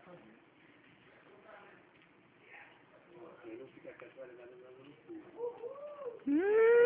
Ele não fica com essa variedade no cu.